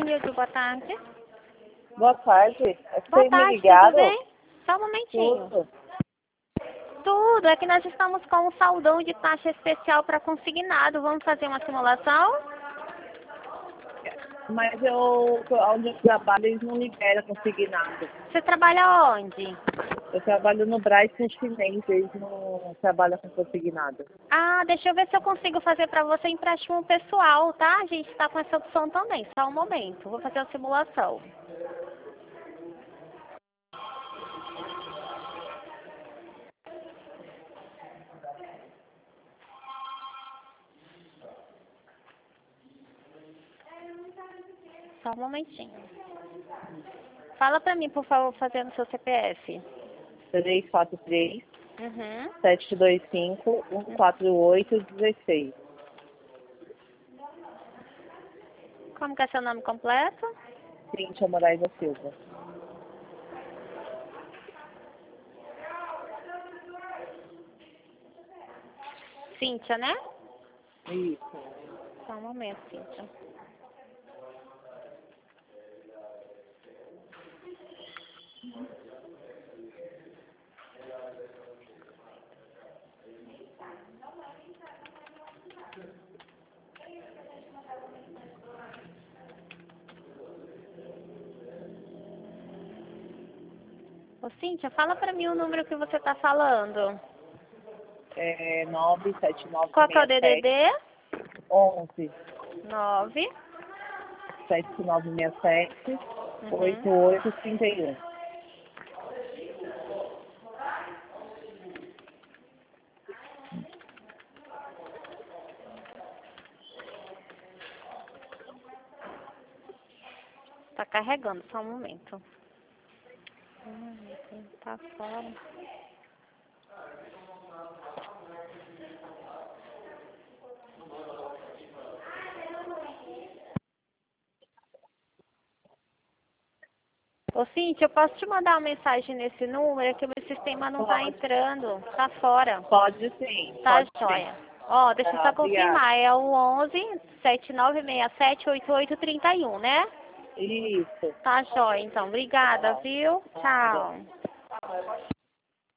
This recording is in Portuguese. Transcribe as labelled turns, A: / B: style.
A: Nilde, boa tarde.
B: Boa tarde.
A: Boa
B: Vocês me
A: tarde,
B: ligaram?
A: tudo bem? Só um momentinho.
B: Tudo.
A: Tudo, é que nós estamos com um saldão de taxa especial para consignado. Vamos fazer uma simulação?
B: Mas onde eu trabalho, eles não liberam consignado.
A: Você trabalha onde?
B: Eu trabalho no Brás com cimento, eles não trabalham com consignado.
A: Ah, deixa eu ver se eu consigo fazer para você empréstimo pessoal, tá? A gente está com essa opção também. Só um momento, vou fazer a simulação. Só um momentinho. Fala pra mim, por favor, fazendo seu CPF.
B: 343
A: Uhum.
B: 725 148 16.
A: Como que é seu nome completo?
B: Cíntia Moraes da Silva.
A: Cíntia, né?
B: Isso.
A: Só um momento, Cíntia. Ô, Cíntia, fala pra mim o número que você tá falando.
B: É 97967
A: Qual que é o DDD?
B: 11
A: 9.
B: 7967
A: Uhum.
B: 8831.
A: Tá carregando, só um momento. Tá fora. Ô, Cíntia, eu posso te mandar uma mensagem nesse número? É que o meu sistema não tá
B: Pode.
A: entrando. Tá fora.
B: Pode sim.
A: Tá,
B: Pode
A: joia.
B: sim.
A: Ó, deixa eu
B: Tá,
A: só
B: obrigada.
A: confirmar. É o 11-7967-8831, né?
B: Isso.
A: Tá, joia. Então, obrigada,
B: Tá.
A: viu?
B: Nada.
A: Tchau.